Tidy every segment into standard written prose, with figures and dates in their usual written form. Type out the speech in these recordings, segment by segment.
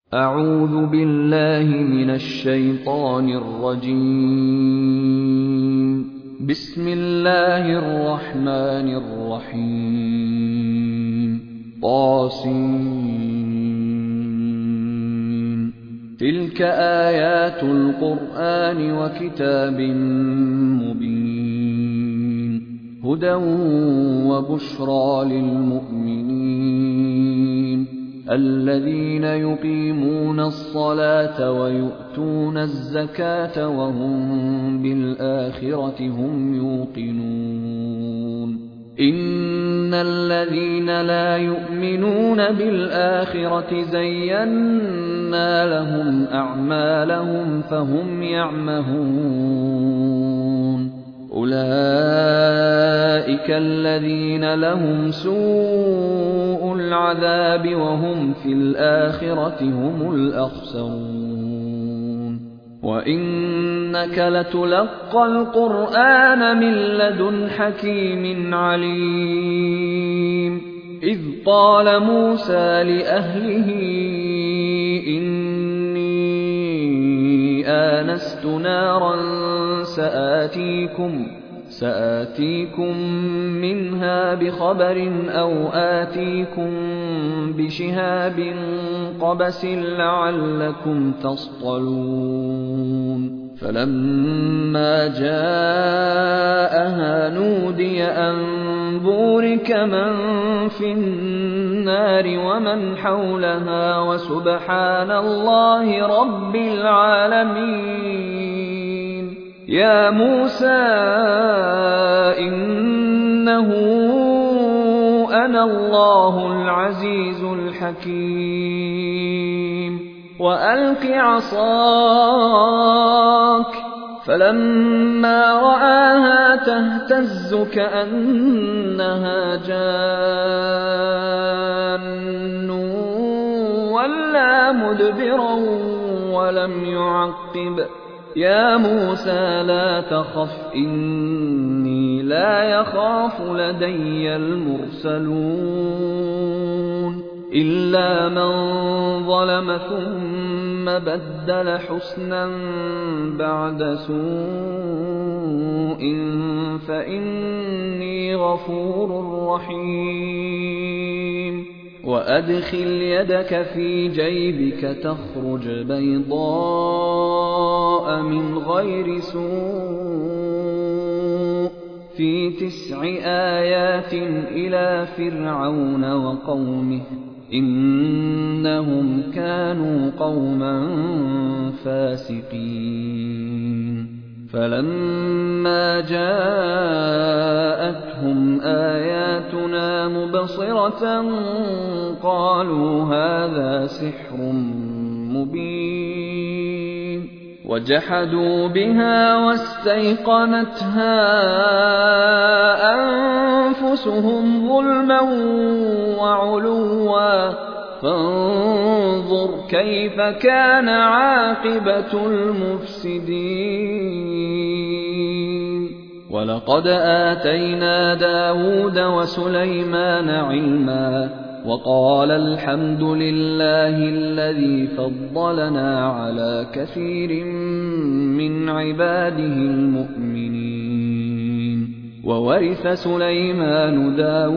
أعوذ بالله من الشيطان الرجيم. بسم الله الرحمن الرحيم. طاسين. تلك آيات القرآن وكتاب مبين. هدى وبشرى للمؤمنين الذين يقيمون الصلاة ويؤتون الزكاة وهم بالآخرة هم يوقنون. إن الذين لا يؤمنون بالآخرة زينا لهم أعمالهم فهم يعمهون. أولئك الذين لهم سوء العذاب وهم في الآخرة هم الأخسرون. وإنك لتلقى القرآن من لدن حكيم عليم. إذ قال موسى لأهله إني آنست نارا سآتيكم منها بخبر أو آتيكم بشهاب قبس لعلكم تصطلون. فلما جاءها نودي أن بورك من في النار ومن حولها وسبحان الله رب العالمين. يا موسى إنه أنا الله العزيز الحكيم. وألق عصاك. فلما رآها تهتز كأنها جان ولا مدبرا ولم يعقب. يا موسى لا تخف إني لا يخاف لدي المرسلون. إلا من ظلم ثم بدل حسنا بعد سوء فإني غفور رحيم. وأدخل يدك في جيبك تخرج بيضاء من غير سوء في 9 آيات إلى فرعون وقومه إنهم كانوا قوما فاسقين. فلما جاءتهم آياتنا مبصرة قالوا هذا سحر مبين. وجحدوا بها واستيقنتها أنفسهم ظلما وعلوا فانظر كيف كان عاقبة المفسدين. ولقد آتينا داود وسليمان علما وقال الحمد لله الذي فضلنا على كثير من عباده المؤمنين. وورث سليمان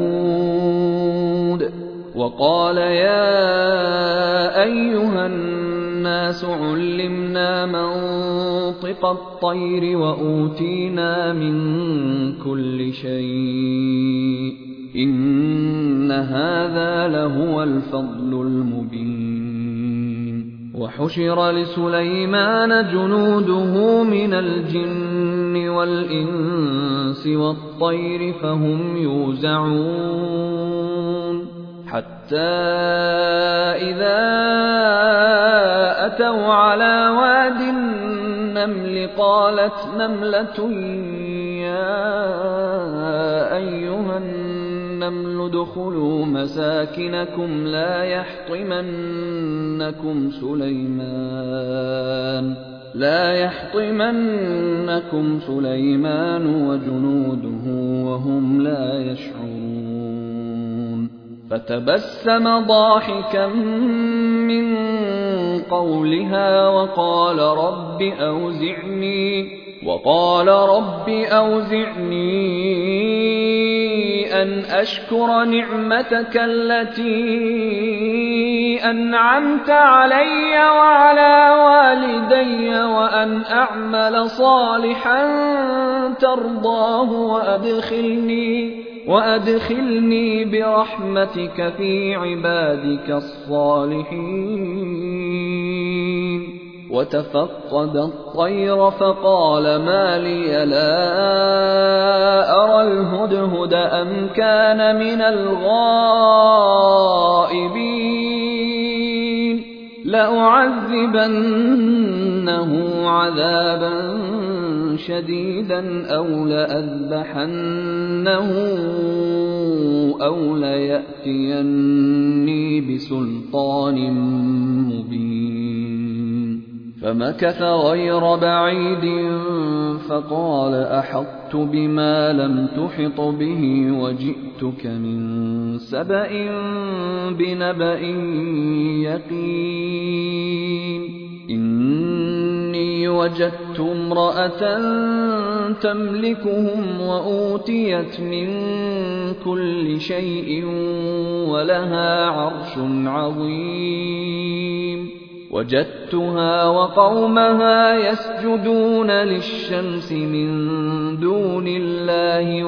داود وقال يا أيها الناس علمنا منطق الطير وأوتينا من كل شيء إن هذا لهو الفضل المبين. وحشر لسليمان جنوده من الجن والإنس والطير فهم يوزعون. حتى إذا أتوا على واد النمل قالت نملة يا أيها النمل ادخلوا مساكنكم لا يحطمنكم سليمان وجنوده وهم لا يشعرون. فتبسم ضاحكا من قولها وقال رب أوزعني أن أشكر نعمتك التي أنعمت علي وعلى والدي وأن أعمل صالحا ترضاه وأدخلني برحمتك في عبادك الصالحين. وتفقد الطير فقال ما لي لا أرى الهدهد أم كان من الغائبين لأعذبنه عذابا شديدا أو لأذبحنه أو ليأتيني بسلطان مبين. فمكث غير بعيد فقال أحطت بما لم تحط به وجئتك من سبأ بنبأ يقين. إني وجدت امرأة تملكهم وأوتيت من كل شيء ولها عرش عظيم. وجدتها وقومها يسجدون للشمس من دون الله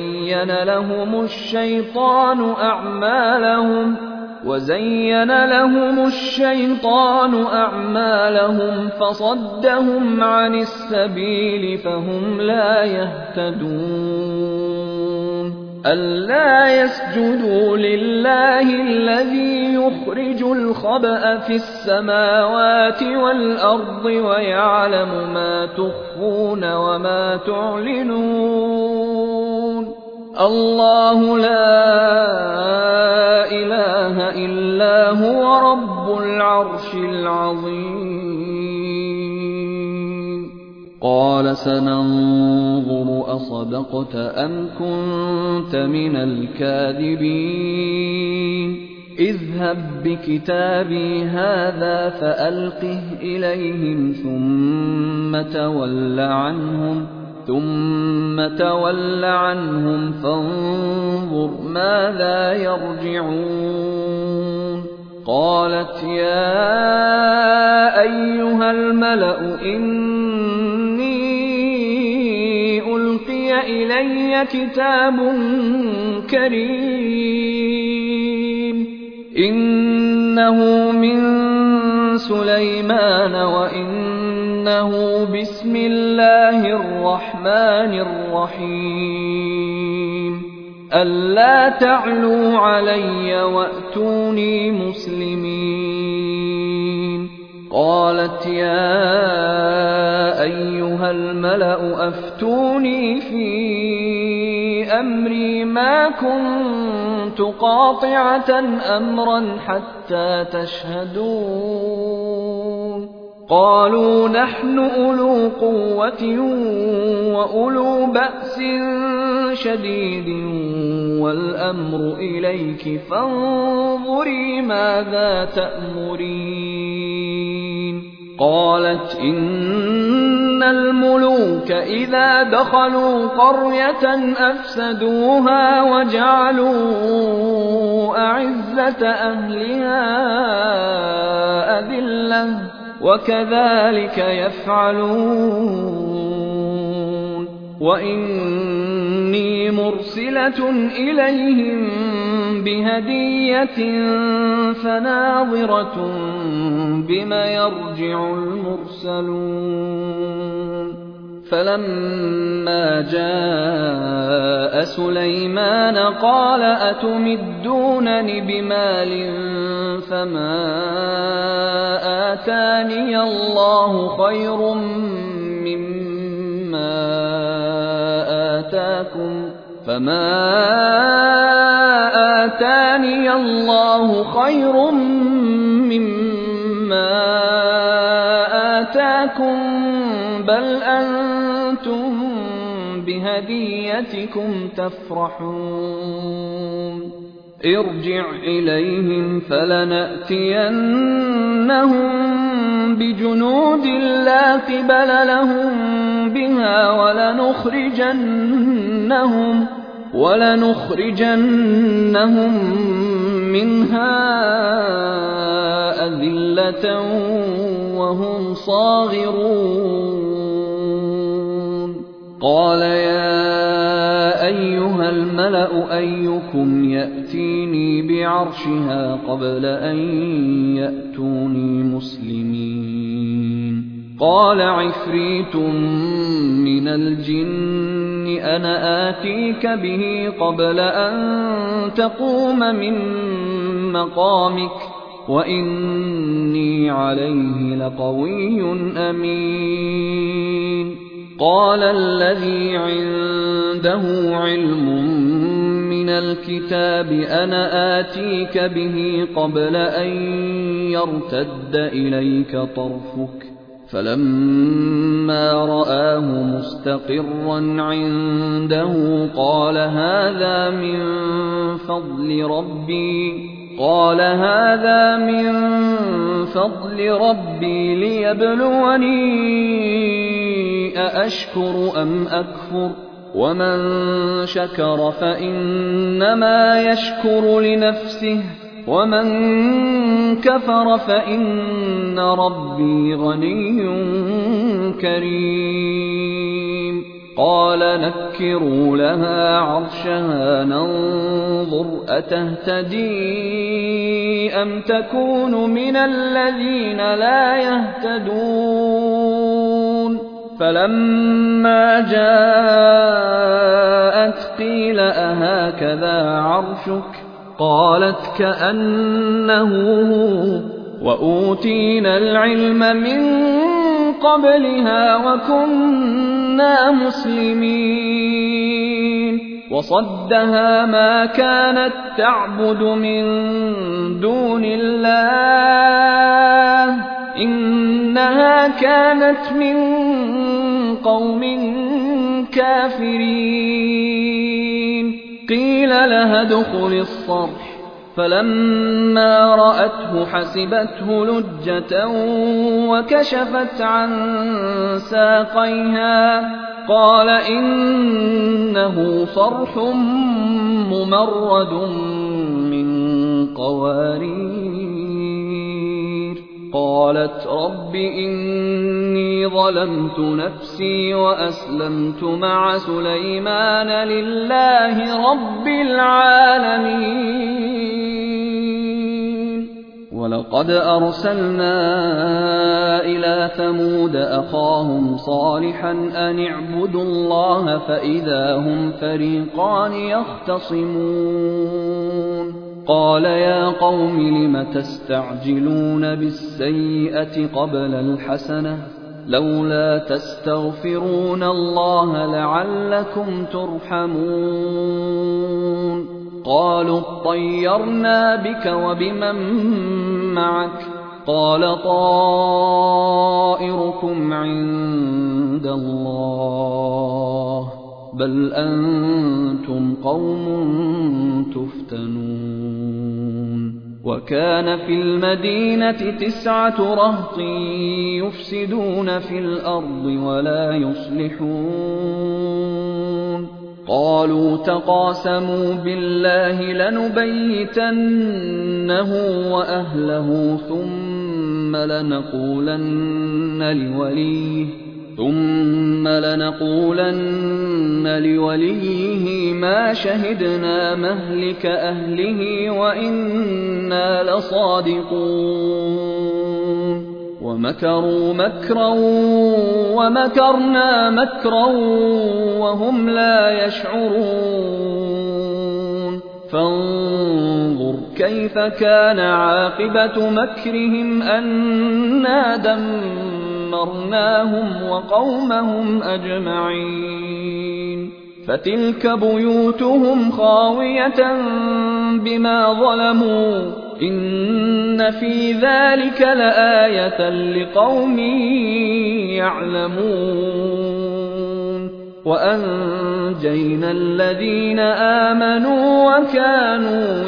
وزين لهم الشيطان أعمالهم فصدهم عن السبيل فهم لا يهتدون. ألا يسجدوا لله الذي يخرج الخبأ في السماوات والأرض ويعلم ما تخفون وما تعلنون. الله لا إله إلا هو رب العرش العظيم. قال سننظر أصدقت أم كنت من الكاذبين. اذهب بكتابي هذا فألقه إليهم ثم تول عنهم فانظر ماذا يرجعون. قالت يا أيها الملأ إني ألقي إلي كتاب كريم إنه من سليمان وإنه بسم الله الرحمن الرحيم. ألا تعلوا علي وأتوني مسلمين. قالت يا أيها الملأ أفتوني في أمري ما كنت قاطعة أمرا حتى تشهدون. قالوا نحن أولو قوة وأولو بأس شديد والأمر إليك فانظري ماذا تأمرين. قالت إن الملوك إذا دخلوا قرية أفسدوها وجعلوا أعزة أهلها أذلة وكذلك يفعلون. وإني مرسلة إليهم بهدية فناظرة بما يرجع المرسلون. فلما جاء سليمان قال أتمدونني بمال فما آتاني الله خير مما آتاكم بل أنتم بهديتكم تفرحون. ارجع إليهم فلنأتينهم بجنود لا قبل لهم بها ولنخرجنهم منها أذلة وهم صاغرون قال يا أيها الملأ أيكم يأتيني بعرشها قبل أن يأتوني مسلمين قال عفريت من الجن أنا آتيك به قبل أن تقوم من مقامك وإني عليه لقوي أمين قال الذي عنده علم من الكتاب أنا آتيك به قبل أن يرتد إليك طرفك فلما رآه مستقرا عنده قال هذا من فضل ربي ليبلوني أأشكر أم أكفر ومن شكر فإنما يشكر لنفسه ومن كفر فإن ربي غني كريم قال نكروا لها عرشها ننظر أتهتدي أم تكون من الذين لا يهتدون فلما جاءت قيل أهكذا عرشك قالت كأنه هو وأوتينا العلم من قبلها وكنا مسلمين وصدها ما كانت تعبد من دون الله إنها كانت من قوم كافرين قيل لها ادخل الصرح فلما رأته حسبته لجة وكشفت عن ساقيها قال إنه صرح ممرد من قوارير قالت رب إني ظلمت نفسي وأسلمت مع سليمان لله رب العالمين ولقد أرسلنا إلى ثمود أخاهم صالحا أن اعبدوا الله فإذا هم فريقان يختصمون قال يا قوم لم تستعجلون بالسيئة قبل الحسنة لولا تستغفرون الله لعلكم ترحمون قالوا اطيرنا بك وبمن معك قال طائركم عند الله بل أنتم قوم تفتنون وكان في المدينة 9 رهط يفسدون في الأرض ولا يصلحون قالوا تقاسموا بالله لنبيتنه وأهله ثم لنقولن لوليه ما شهدنا مهلك أهله وإنا لصادقون ومكروا مكرا ومكرنا مكرا وهم لا يشعرون فانظر كيف كان عاقبة مكرهم أنا دمرناهم وقومهم أجمعين فتلك بيوتهم خاوية بما ظلموا إن في ذلك لآية لقوم يعلمون وأنجينا الذين آمنوا وكانوا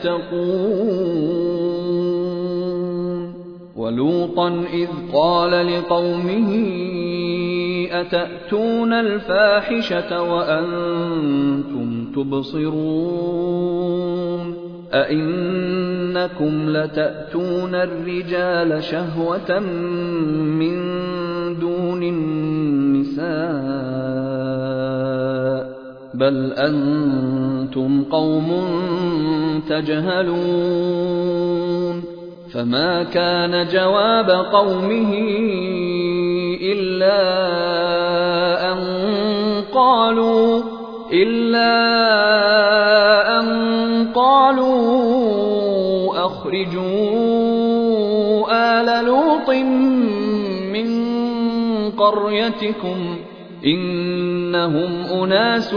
يتقون ولوطا إذ قال لقومه أتأتون الفاحشة وأنتم تبصرون أئنكم لتأتون الرجال شهوة من دون النساء بل أنتم قوم تجهلون فما كان جواب قومه إلا أن قالوا أخرجوا آل لوط من قريتكم إنهم أناس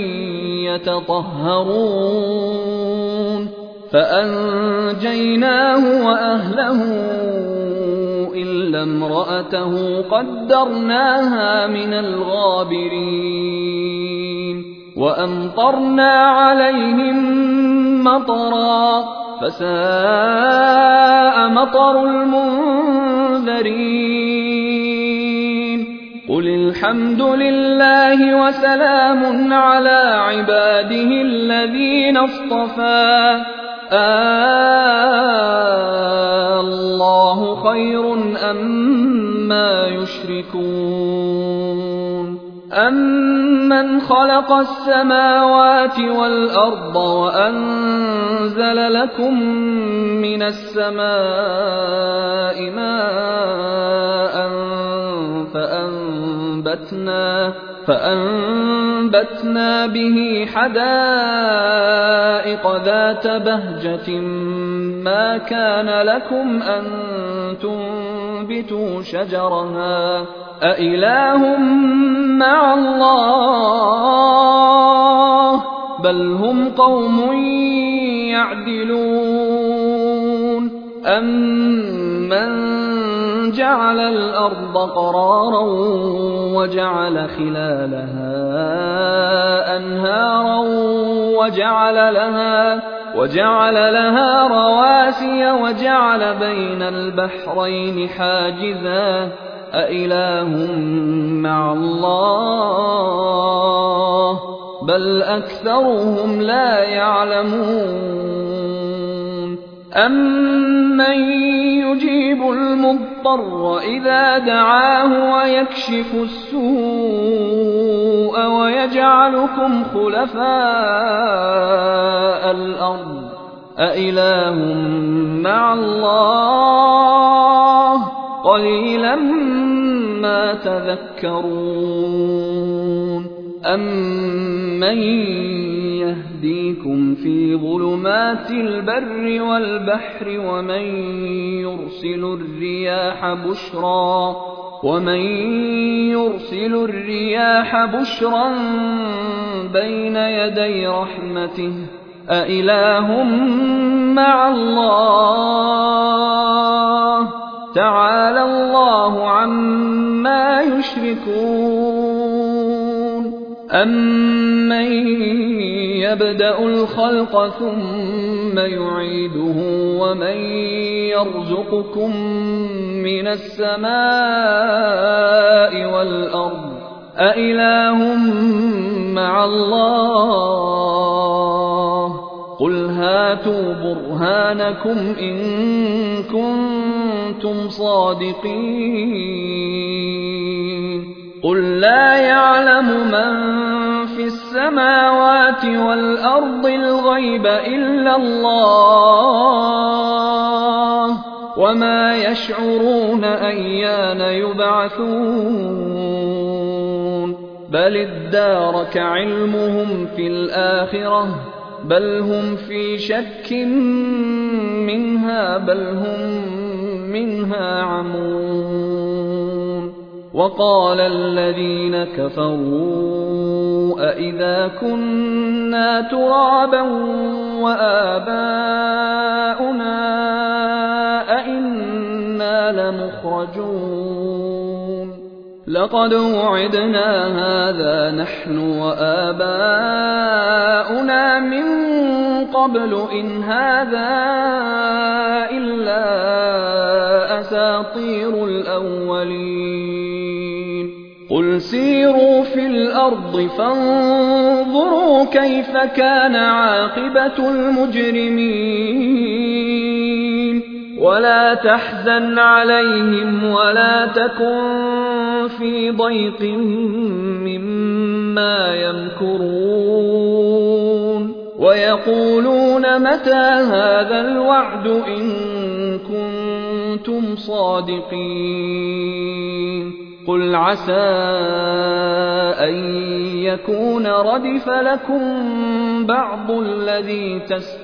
يتطهرون فأنجيناه وأهله إلا امرأته قدرناها من الغابرين وأمطرنا عليهم مطرا فساء مطر المنذرين قل الحمد لله وسلام على عباده الذين اصطفى الله خير أما يشركون أمن خلق السماوات والأرض وأنزل لكم من السماء ماء فأنبتنا به حدائق ذات بهجة ما كان لكم أن تنبتوا شجرها أإله مع الله بل هم قوم يعدلون أمن جعل الأرض قرارا وجعل خلالها أنهارا وجعل لها رواسي وجعل بين البحرين حاجزا أإله مع الله بل أكثرهم لا يعلمون أمن يجيب المضطر إذا دعاه ويكشف السوء ويجعلكم خلفاء الأرض أإله مع الله قليلا ما تذكرون أمن يهديكم في ظلمات البر والبحر ومن يرسل الرياح بشرا بين يدي رحمته أإله مع الله تعالى الله عما يشركون أمن يبدأ الخلق ثم يعيده ومن يرزقكم من السماء والأرض أإله مع الله قل هاتوا برهانكم إن كنتم صادقين قل لا يعلم من في السماوات والأرض الغيب إلا الله وما يشعرون أيان يبعثون بل ادارك علمهم في الآخرة بل هم في شك منها بل هم منها عمون وقال الذين كفروا أئذا كنا ترابا وآباؤنا أئنا لمخرجون لقد وعدنا هذا نحن وآباؤنا من قبل إن هذا إلا أساطير الأولين قل سيروا في الأرض فانظروا كيف كان عاقبة المجرمين ولا تحزن عليهم ولا تكن في ضيق مما يمكرون ويقولون متى هذا الوعد إن كنتم صادقين قل عسى أن يكون ردف لكم بعض الذي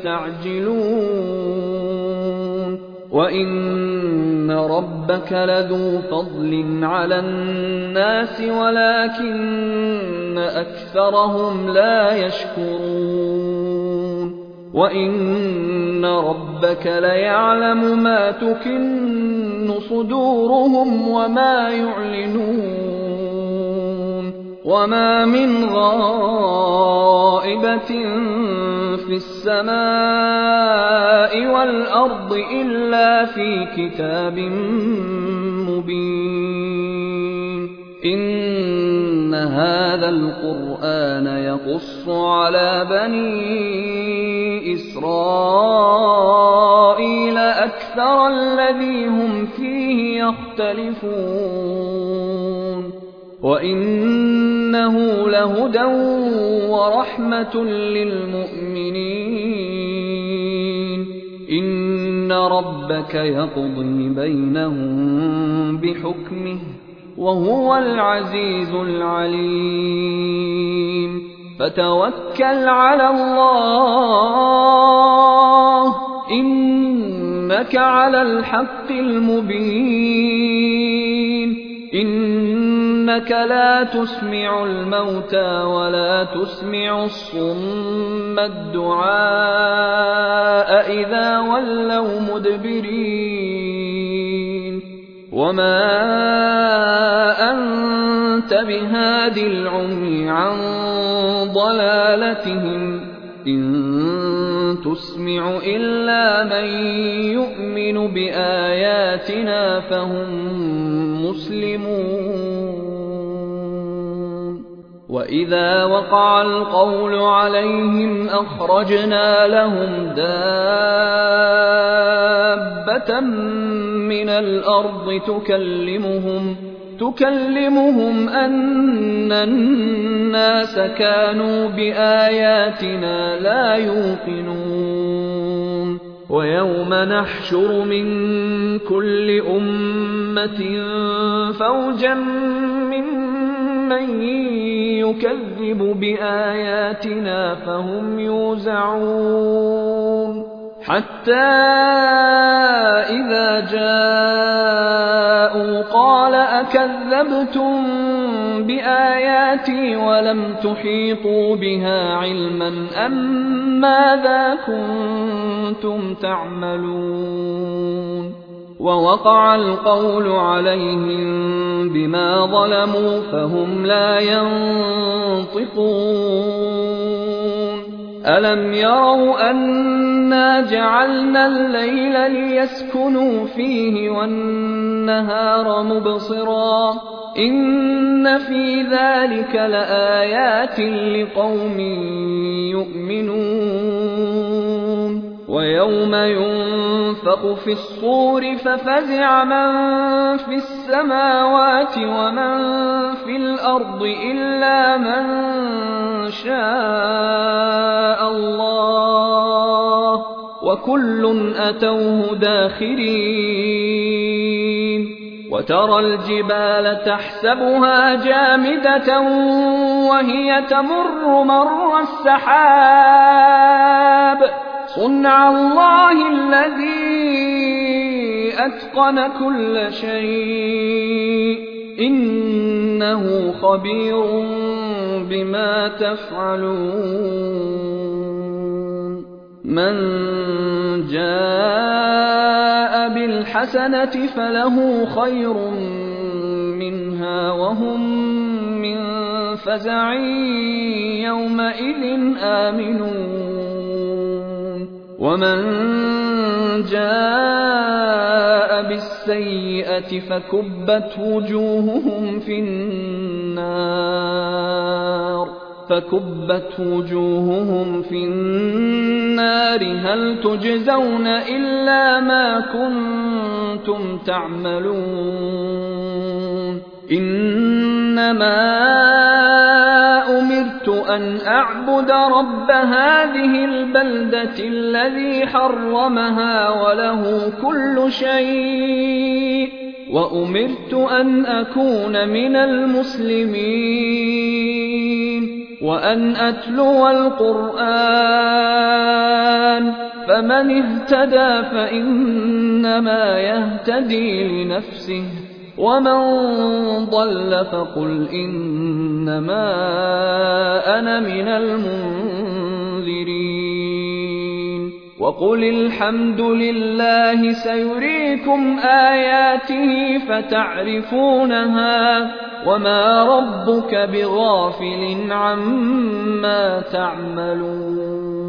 تستعجلون وإن ربك لذو فضل على الناس ولكن أكثرهم لا يشكرون وإن ربك ليعلم ما تكن صدورهم وما يعلنون وما من غائبة في السماء والأرض إلا في كتاب مبين إن هذا القرآن يقص على بني إسرائيل أكثر الذي هم فيه يختلفون وإنه لهدى ورحمة للمؤمنين إن ربك يقضي بينهم بحكمه وهو العزيز العليم فتوكل على الله إنك على الحق المبين إنك لا تسمع الموتى ولا تسمع الصم الدعاء إذا ولوا مدبرين وما أنت بهاد العمي عن ضلالتهم إن تسمع إلا من يؤمن بآياتنا فهم مسلمون وإذا وقع القول عليهم أخرجنا لهم دابة من الأرض تكلمهم أن الناس كانوا بآياتنا لا يوقنون ويوم نحشر من كل أمة فوجا ممن يكذب بآياتنا فهم يوزعون حتى إذا جاءوا قال أكذبتم بآياتي ولم تحيطوا بها علما أم ماذا كنتم تعملون ووقع القول عليهم بما ظلموا فهم لا ينطقون ألم يروا أنا جعلنا الليل ليسكنوا فيه والنهار مبصرا إن في ذلك لآيات لقوم يؤمنون ويوم ينفخ في الصور ففزع من في السماوات ومن في الأرض إلا من شاء الله وكل أتوه داخرين وترى الجبال تحسبها جامدة وهي تمر مر السحاب صنع الله الذي أتقن كل شيء إنه خبير بما تفعلون من جاء بالحسنة فله خير منها فيها وهم من فزع يومئذ آمنون ومن جاء بالسيئة فكبت وجوههم في النار هل تجزون إلا ما كنتم تعملون إنما أمرت أن أعبد رب هذه البلدة الذي حرمها وله كل شيء وأمرت أن أكون من المسلمين وأن أتلو القرآن فمن اهتدى فإنما يهتدي لنفسه ومن ضل فقل إنما أنا من المنذرين وقل الحمد لله سيريكم آياته فتعرفونها وما ربك بغافل عما تعملون